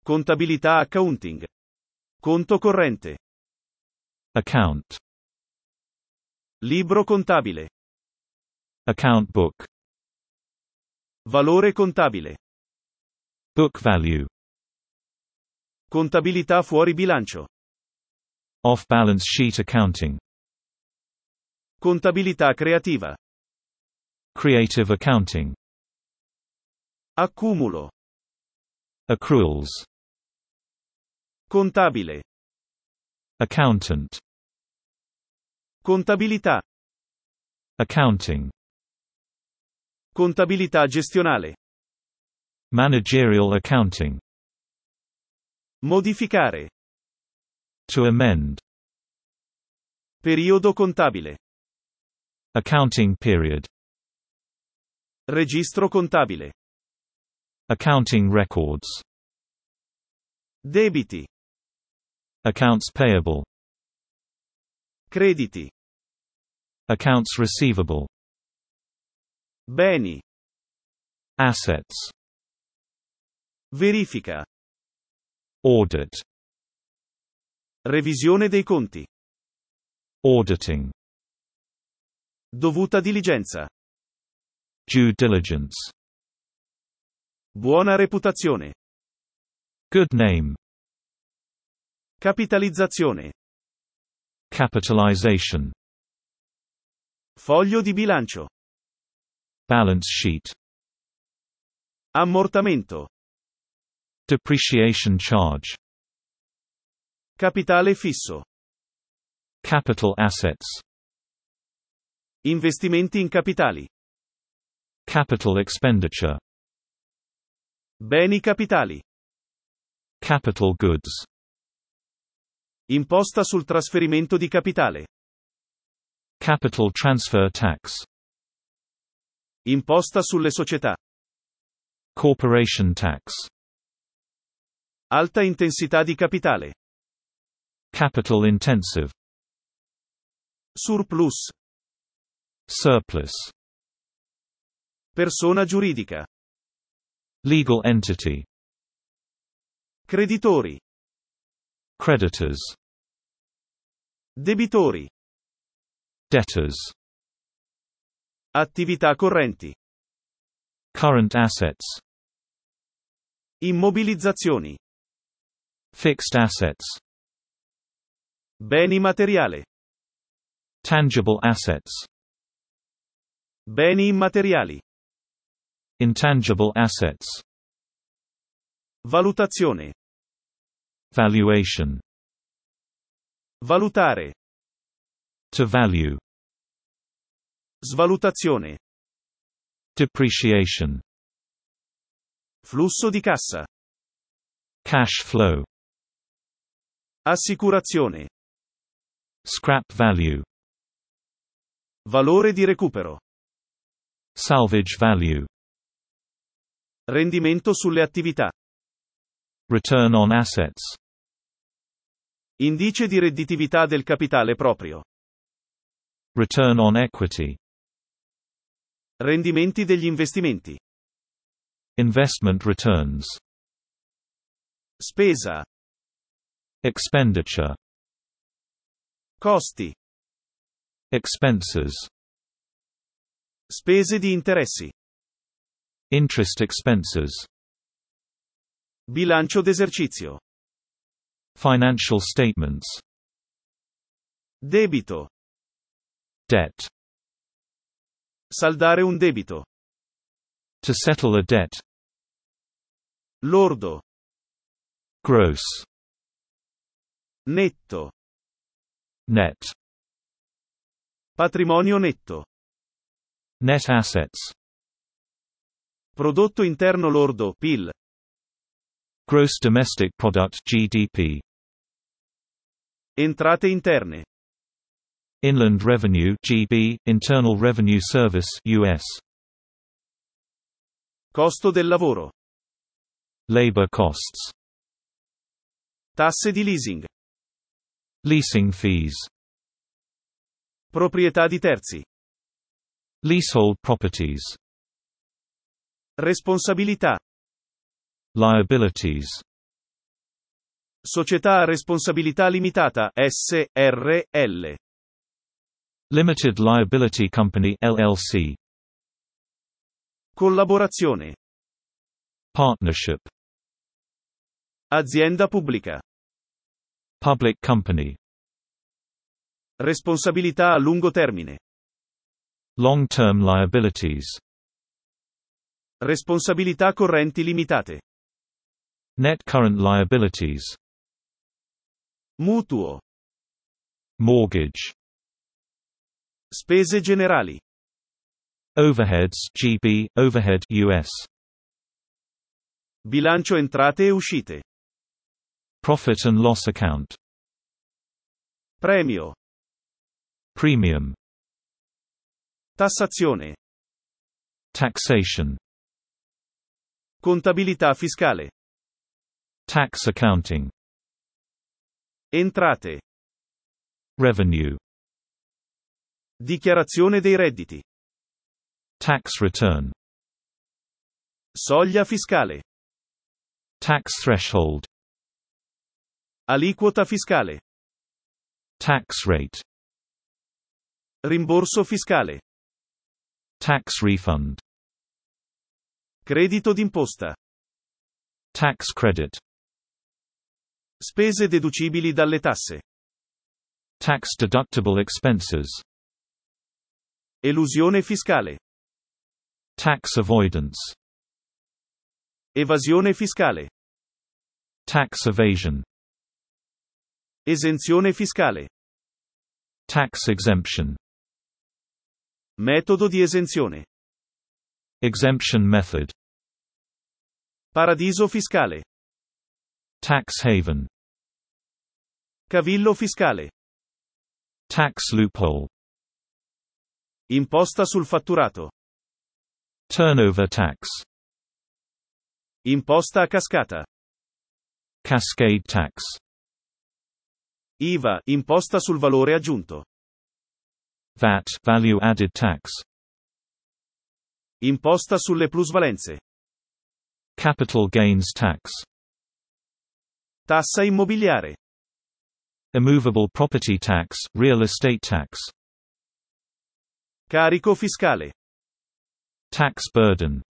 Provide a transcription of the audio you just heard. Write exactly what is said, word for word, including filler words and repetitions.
Contabilità accounting. Conto corrente. Account. Libro contabile. Account book. Valore contabile. Book value. Contabilità fuori bilancio. Off-balance sheet accounting. Contabilità creativa. Creative accounting. Accumulo. Accruals. Contabile. Accountant. Contabilità. Accounting. Contabilità gestionale. Managerial accounting. Modificare. To amend. Periodo contabile. Accounting period. Registro contabile. Accounting records. Debiti. Accounts payable. Crediti. Accounts receivable. Beni. Assets. Verifica. Audit. Revisione dei conti. Auditing. Dovuta diligenza. Due diligence. Buona reputazione. Good name. Capitalizzazione. Capitalization. Foglio di bilancio. Balance sheet. Ammortamento. Depreciation charge. Capitale fisso. Capital assets. Investimenti in capitali. Capital expenditure. Beni capitali. Capital goods. Imposta sul trasferimento di capitale. Capital transfer tax. Imposta sulle società. Corporation tax. Alta intensità di capitale. Capital intensive. Surplus. Surplus. Persona giuridica. Legal entity. Creditori. Creditors. Debitori. Debtors. Attività correnti. Current assets. Immobilizzazioni. Fixed assets. Beni materiale. Tangible assets. Beni immateriali. Intangible assets. Valutazione. Valuation. Valutare. To value. Svalutazione. Depreciation. Flusso di cassa. Cash flow. Assicurazione. Scrap value. Valore di recupero. Salvage value. Rendimento sulle attività. Return on assets. Indice di redditività del capitale proprio. Return on equity. Rendimenti degli investimenti. Investment returns. Spesa. Expenditure. Costi. Expenses. Spese di interessi. Interest expenses. Bilancio d'esercizio. Financial statements. Debito. Debt. Saldare un debito. To settle a debt. Lordo. Gross. Netto. Net. Patrimonio netto. Net assets. Prodotto interno lordo, P I L. Gross domestic product, G D P. Entrate interne. Inland revenue, G B, Internal Revenue Service, U S. Costo del lavoro. Labor costs. Tasse di leasing. Leasing fees. Proprietà di terzi. Leasehold properties. Responsabilità. Liabilities. Società a responsabilità limitata, S R L. Limited Liability Company L L C. Collaborazione. Partnership. Azienda pubblica. Public company. Responsabilità a lungo termine. Long-term liabilities. Responsabilità correnti limitate. Net current liabilities. Mutuo. Mortgage. Spese generali. Overheads G B, overhead U S. Bilancio entrate e uscite. Profit and loss account. Premio. Premium. Tassazione. Taxation. Contabilità fiscale. Tax accounting. Entrate. Revenue. Dichiarazione dei redditi. Tax return. Soglia fiscale. Tax threshold. Aliquota fiscale. Tax rate. Rimborso fiscale. Tax refund. Credito d'imposta. Tax credit. Spese deducibili dalle tasse. Tax deductible expenses. Elusione fiscale. Tax avoidance. Evasione fiscale. Tax evasion. Esenzione fiscale. Tax exemption. Metodo di esenzione. Exemption method. Paradiso fiscale. Tax haven. Cavillo fiscale. Tax loophole. Imposta sul fatturato. Turnover tax. Imposta a cascata. Cascade tax. I V A, imposta sul valore aggiunto. V A T, value added tax. Imposta sulle plusvalenze. Capital gains tax. Tassa immobiliare. Immovable property tax, real estate tax. Carico fiscale. Tax burden.